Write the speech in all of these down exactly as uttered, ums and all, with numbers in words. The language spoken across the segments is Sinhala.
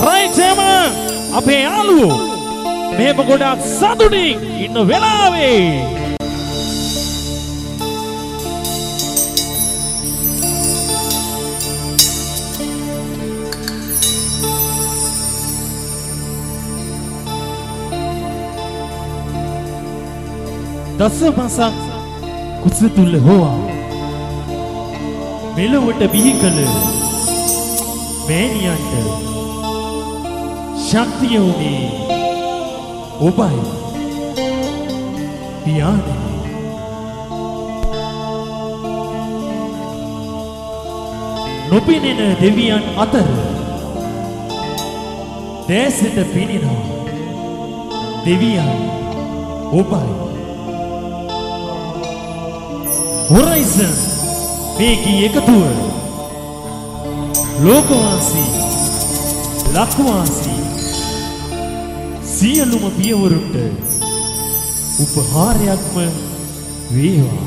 රයිට් එම අපේ යාළුවෝ මේක ගොඩක් සතුටින් ඉන්න වෙලාවේ දසමසක් කුස තුල හොවා මෙලොවට බිහි කළ මෑණියන්ට ශක්තිය උනේ ඔබයි පියාණනි. නොපෙනෙන දෙවියන් අතර දැසට පෙනෙනවා දෙවියන් ඔබයි. Horizon මේකී එකතුව ලෝකවාසී ලක්වාසී සියලුම පියවරුන්ට උපහාරයක්ම වේවා.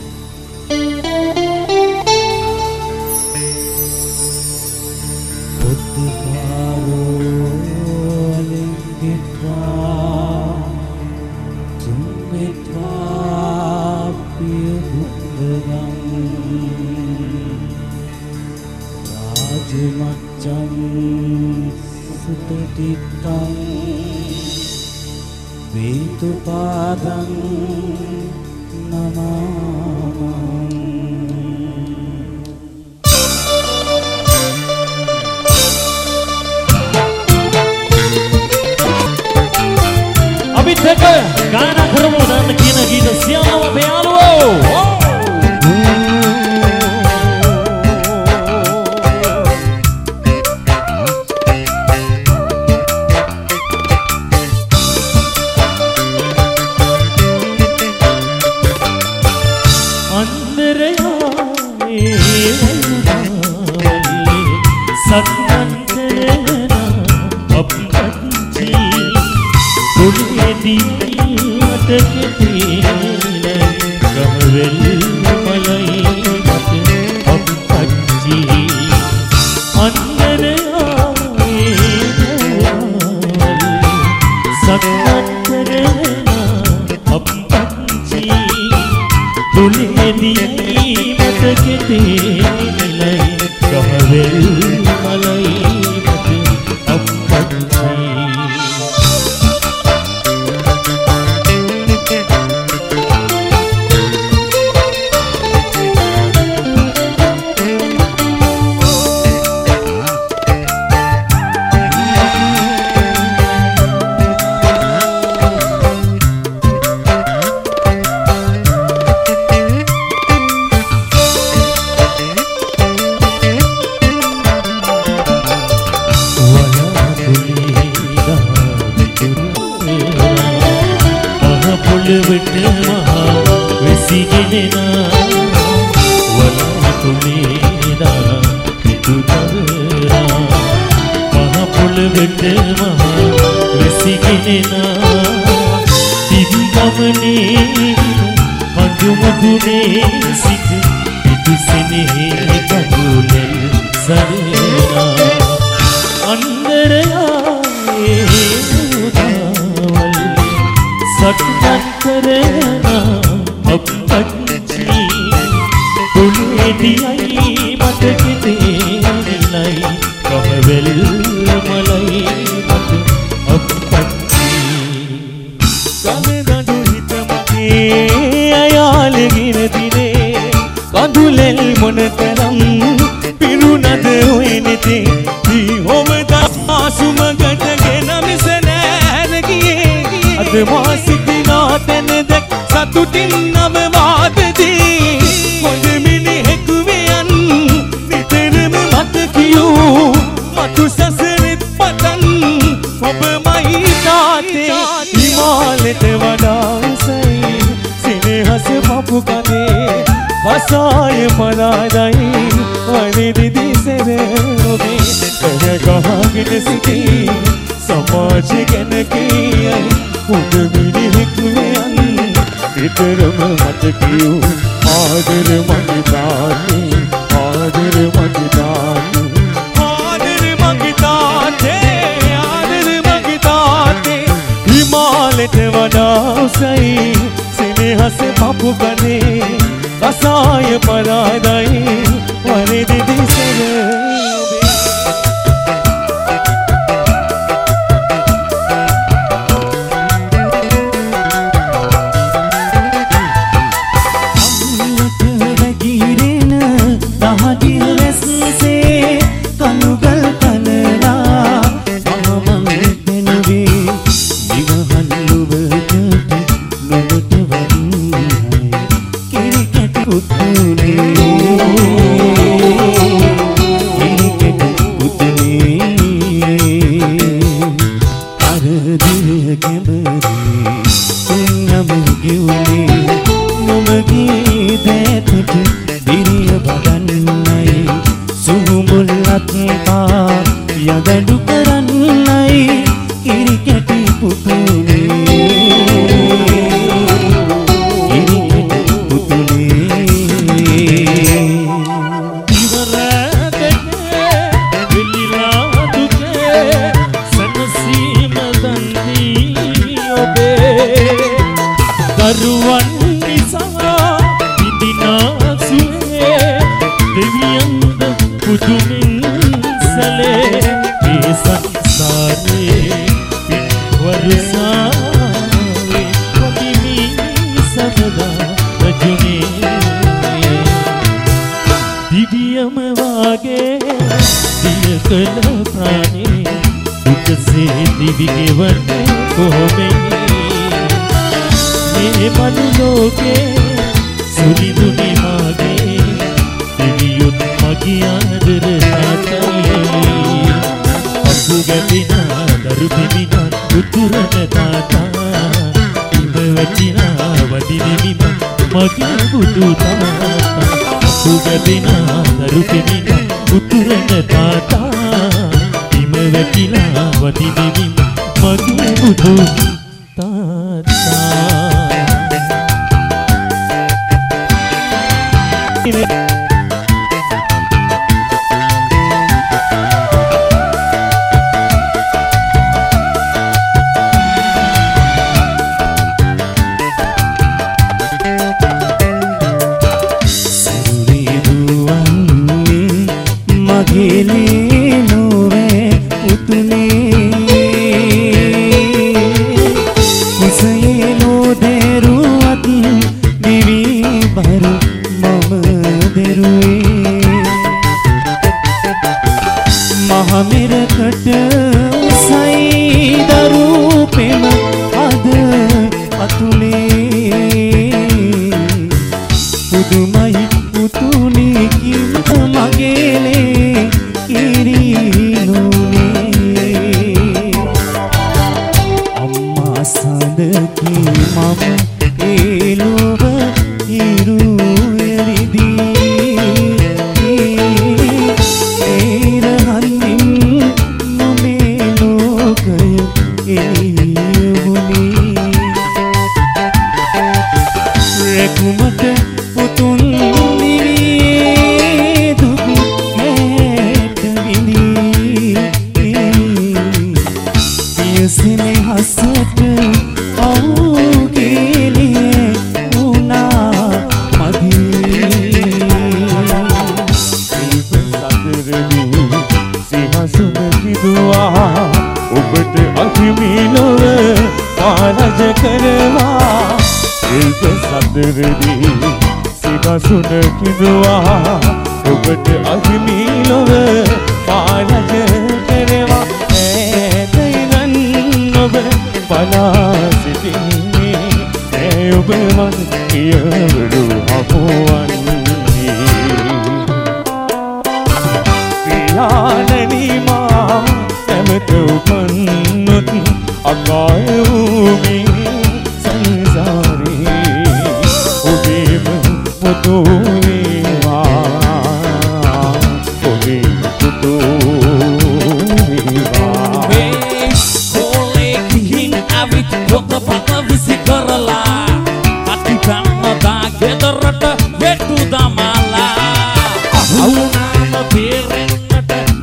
Vetupadam namam. Abit එක ගාන කරමු නම් කියන ගීත සියල්ලම අපේ යාළුවෝ. Adar magdani, adar magdani. කපු කනේ රසාය පරාදයි වරදි දිසර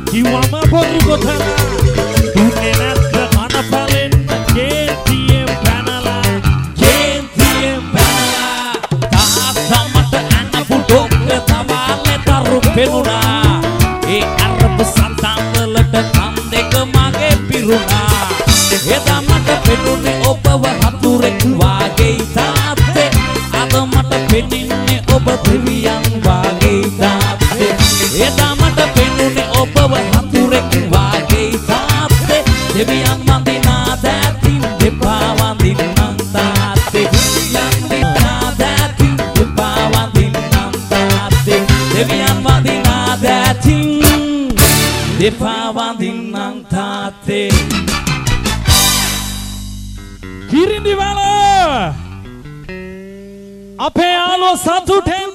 Kiwama podri kotana, tune natra mana palen, K T M කෙරුණා එදා මට පෙනුනේ ඔබව හතුරෙක් වාගේ තාත්තේ අද මට පෙනෙන්නේ ඔබ දෙවියන් වාගේ තාත්තේ එදා මට පෙනුනේ ඔබව හතුරෙක් වාගේ තාත්තේ දෙවියන් වඳිනා දැතින් දෙපා වඳින්නම් තාත්තේ යන්දිනා දැතින් දෙපා වඳින්නම් තාත්තේ දෙවියන් වඳිනා දැතින් දෙපා වඳින්නම් තාත්තේ කිරිඳිවැල අපේ යාළුවෝ සතුටෙන්